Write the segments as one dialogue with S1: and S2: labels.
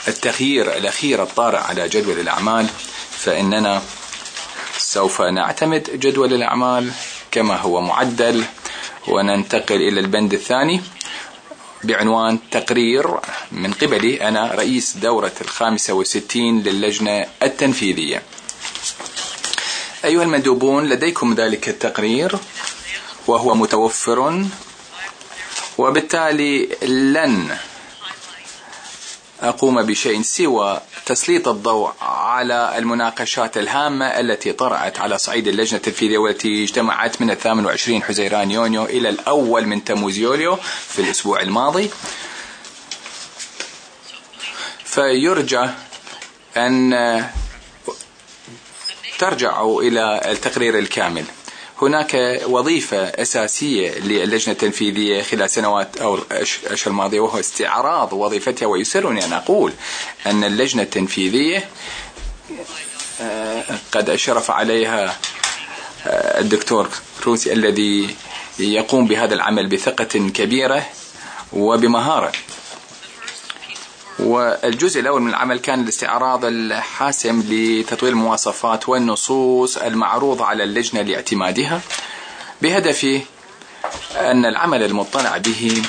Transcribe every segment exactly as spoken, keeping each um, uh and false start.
S1: التغيير الأخير الطارئ على جدول الأعمال، فإننا سوف نعتمد جدول الأعمال كما هو معدل، وننتقل إلى البند الثاني بعنوان تقرير من قبلي أنا رئيس دورة الخامسة والستين للجنة التنفيذية. أيها المندوبون، لديكم ذلك التقرير وهو متوفر، وبالتالي لن أقوم بشيء سوى تسليط الضوء على المناقشات الهامة التي طرأت على صعيد اللجنة التنفيذية، والتي اجتمعت من الثامن وعشرين حزيران يونيو إلى الأول من تموز يوليو في الأسبوع الماضي. فيرجى أن ترجعوا إلى التقرير الكامل. هناك وظيفة أساسية للجنة التنفيذية خلال سنوات أو الأشهر الماضية، وهو استعراض وظيفتها. ويسرني أن أقول أن اللجنة التنفيذية قد أشرف عليها الدكتور روسي الذي يقوم بهذا العمل بثقة كبيرة وبمهارة. والجزء الأول من العمل كان الاستعراض الحاسم لتطوير المواصفات والنصوص المعروضة على اللجنة لاعتمادها، بهدف أن العمل المطلع به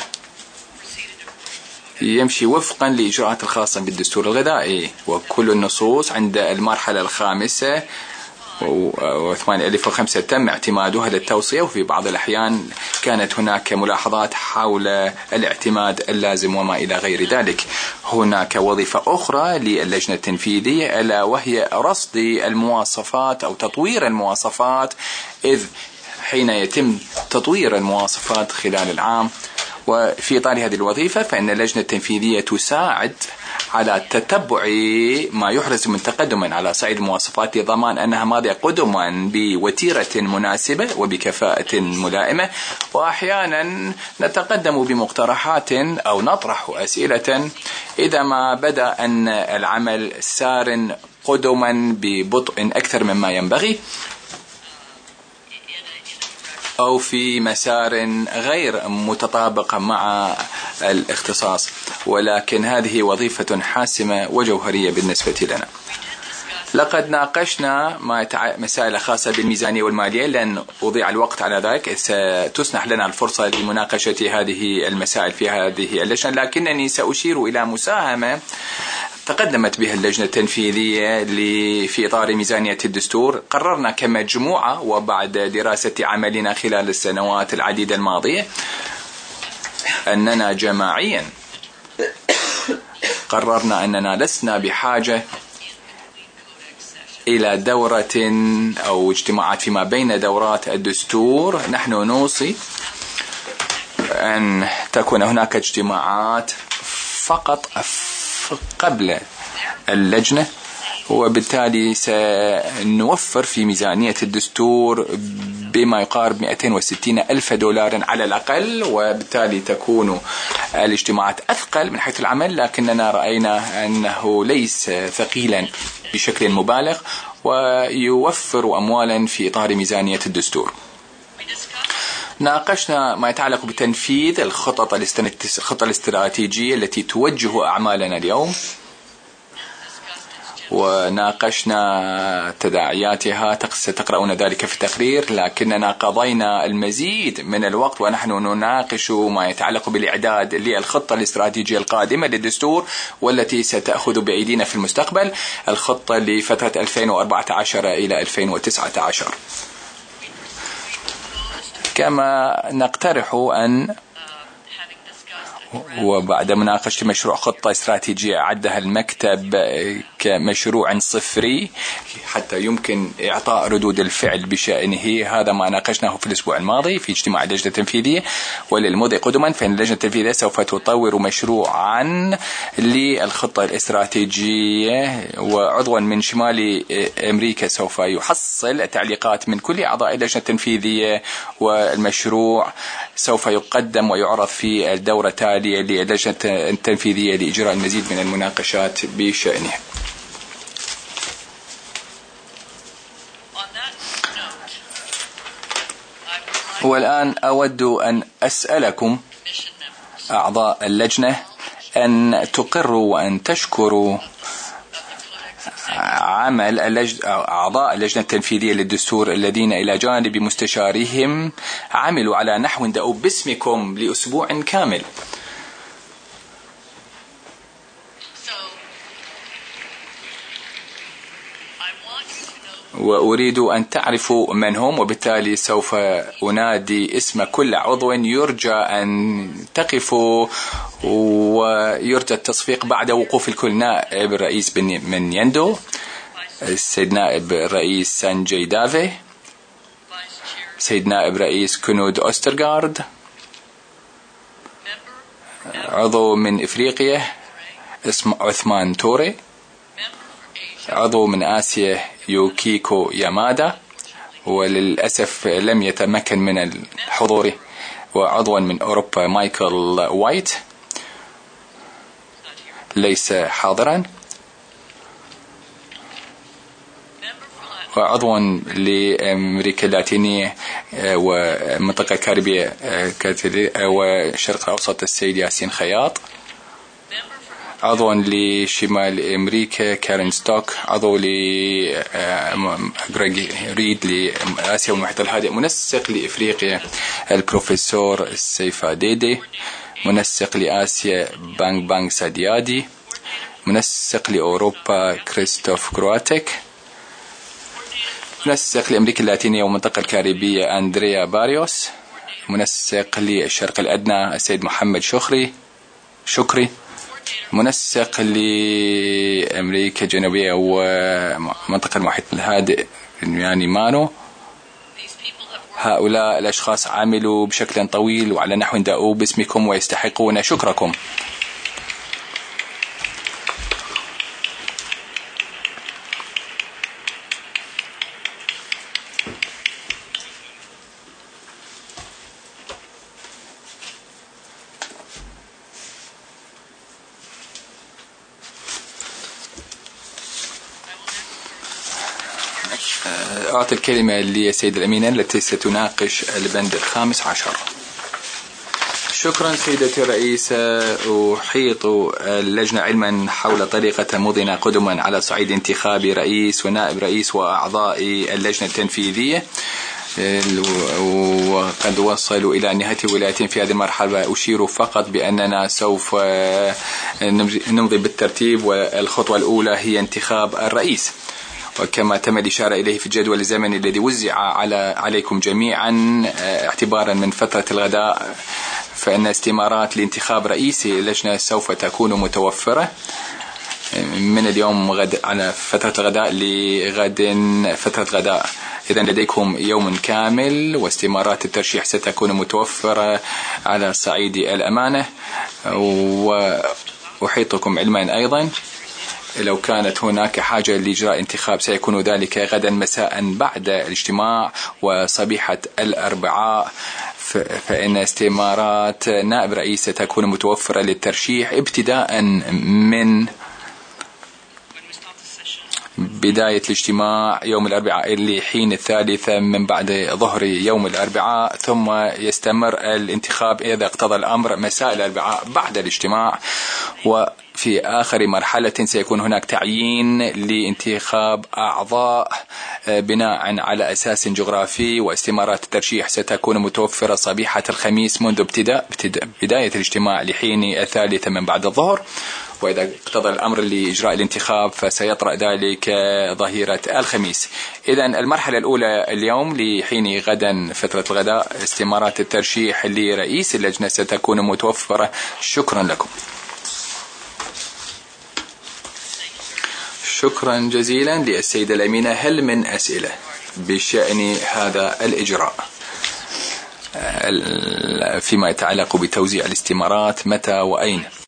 S1: يمشي وفقا لإجراءات الخاصة بالدستور الغذائي. وكل النصوص عند المرحلة الخامسة وثمانية ألف وخمسة تم اعتمادها للتوصية، وفي بعض الأحيان كانت هناك ملاحظات حول الاعتماد اللازم وما إلى غير ذلك. هناك وظيفة أخرى للجنة التنفيذية، ألا وهي رصد المواصفات أو تطوير المواصفات، إذ حين يتم تطوير المواصفات خلال العام. وفي إطار هذه الوظيفة فإن اللجنة التنفيذية تساعد على تتبع ما يحرز من تقدم على صعيد المواصفات، لضمان أنها ماضية قدما بوتيرة مناسبة وبكفاءة ملائمة. وأحيانا نتقدم بمقترحات أو نطرح أسئلة إذا ما بدأ أن العمل سار قدما ببطء أكثر مما ينبغي، أو في مسار غير متطابق مع الاختصاص. ولكن هذه وظيفة حاسمة وجوهرية بالنسبة لنا. لقد ناقشنا مسائل خاصة بالميزانية والمالية، لن أضيع الوقت على ذلك، ستسنح لنا الفرصة لمناقشة هذه المسائل في هذه اللجنة. لكنني سأشير إلى مساهمة تقدمت بها اللجنة التنفيذية في إطار ميزانية الدستور. قررنا كمجموعة وبعد دراسة عملنا خلال السنوات العديدة الماضية أننا جماعيا قررنا أننا لسنا بحاجة إلى دورة أو اجتماعات فيما بين دورات الدستور. نحن نوصي أن تكون هناك اجتماعات فقط قبل اللجنة، وبالتالي سنوفر في ميزانية الدستور بما يقارب مئتين وستين ألف دولار على الأقل، وبالتالي تكون الاجتماعات أثقل من حيث العمل، لكننا رأينا أنه ليس ثقيلا بشكل مبالغ ويوفر أموالا في إطار ميزانية الدستور. ناقشنا ما يتعلق بتنفيذ الخطط الخطة الاستراتيجية التي توجه أعمالنا اليوم، وناقشنا تداعياتها، ستقرؤون ذلك في التقرير. لكننا قضينا المزيد من الوقت ونحن نناقش ما يتعلق بالإعداد للخطة الاستراتيجية القادمة للدستور، والتي ستأخذ بأيدينا في المستقبل، الخطة لفترة ألفين وأربعة عشر إلى ألفين وتسعة عشر. كما نقترح أن وبعد مناقشة مشروع خطة استراتيجية عدها المكتب كمشروع صفري حتى يمكن إعطاء ردود الفعل بشأنه. هذا ما ناقشناه في الأسبوع الماضي في اجتماع اللجنة التنفيذية. وللمضي قدما فإن اللجنة التنفيذية سوف تطور مشروعا للخطة الاستراتيجية، وعضوا من شمال أمريكا سوف يحصل تعليقات من كل أعضاء اللجنة التنفيذية، والمشروع سوف يقدم ويعرض في الدورة التالية للجنة التنفيذية لإجراء المزيد من المناقشات بشأنه. والآن أود أن أسألكم أعضاء اللجنة أن تقروا وأن تشكروا عمل اللج... أعضاء اللجنة التنفيذية للدستور الذين إلى جانب مستشاريهم عملوا على نحو دؤوب باسمكم لأسبوع كامل. وأريد أن تعرفوا من هم، وبالتالي سوف أنادي اسم كل عضو يرجى أن تقفوا، ويرجى التصفيق بعد وقوف الكل. نائب الرئيس من يندو، السيد نائب الرئيس سانجي دافي، سيد نائب رئيس كنود أوسترغارد، عضو من إفريقيا اسمه عثمان توري، عضو من آسيا يوكيكو يامادا وللأسف لم يتمكن من الحضور، وعضوا من أوروبا مايكل وايت ليس حاضرا، وعضوا لأمريكا اللاتينية ومنطقة الكاريبية وشرق الأوسط السيد ياسين خياط، عضو لشمال أمريكا كارين ستوك، عضو لغريغ ريد لآسيا والمحيط الهادئ، منسق لإفريقيا البروفيسور السيفا ديدي، منسق لآسيا بانغ بانغ ساديادي، منسق لأوروبا كريستوف كرواتيك، منسق لأمريكا اللاتينية ومنطقة الكاريبية أندريا باريوس، منسق للشرق الأدنى السيد محمد شخري شكري، منسق لأمريكا الجنوبية ومنطقة المحيط الهادئ يعني مانو. هؤلاء الأشخاص عملوا بشكل طويل وعلى نحو دؤوب باسمكم ويستحقون شكركم. أعطي الكلمة للسيد الأمينة التي ستناقش البند الخامس عشر. شكرا سيدتي الرئيسة. أحيط اللجنة علما حول طريقة تموضنا قدما على صعيد انتخاب رئيس ونائب رئيس وأعضاء اللجنة التنفيذية، وقد وصلوا إلى نهاية ولايتين في هذه المرحلة. أشير فقط بأننا سوف نمضي بالترتيب، والخطوة الأولى هي انتخاب الرئيس، وكما تم الإشارة إليه في الجدول الزمني الذي وزع على عليكم جميعا اعتبارا من فترة الغداء، فإن استمارات لانتخاب رئيس اللجنة سوف تكون متوفرة من اليوم غد على فترة الغداء لغد فترة غداء. إذن لديكم يوم كامل، واستمارات الترشيح ستكون متوفرة على صعيد الأمانة. وأحيطكم علما أيضا لو كانت هناك حاجة لإجراء انتخاب سيكون ذلك غدا مساء بعد الاجتماع، وصبيحة الأربعاء فإن استمارات نائب رئيس تكون متوفرة للترشيح ابتداء من بداية الاجتماع يوم الأربعاء لحين الثالثة من بعد ظهر يوم الأربعاء، ثم يستمر الانتخاب إذا اقتضى الأمر مساء الأربعاء بعد الاجتماع. وفي آخر مرحلة سيكون هناك تعيين لانتخاب أعضاء بناء على أساس جغرافي، واستمارات الترشيح ستكون متوفرة صبيحة الخميس منذ ابتداء بداية الاجتماع لحين الثالثة من بعد الظهر، وإذا اقتضى الأمر لإجراء الانتخاب فسيطرأ ذلك ظهيرة الخميس. إذن المرحلة الأولى اليوم لحين غدا فترة الغداء استمارات الترشيح لرئيس اللجنة ستكون متوفرة. شكرا لكم. شكرا جزيلا للسيدة الأمينة. هل من أسئلة بشأن هذا الإجراء فيما يتعلق بتوزيع الاستمارات متى وأين؟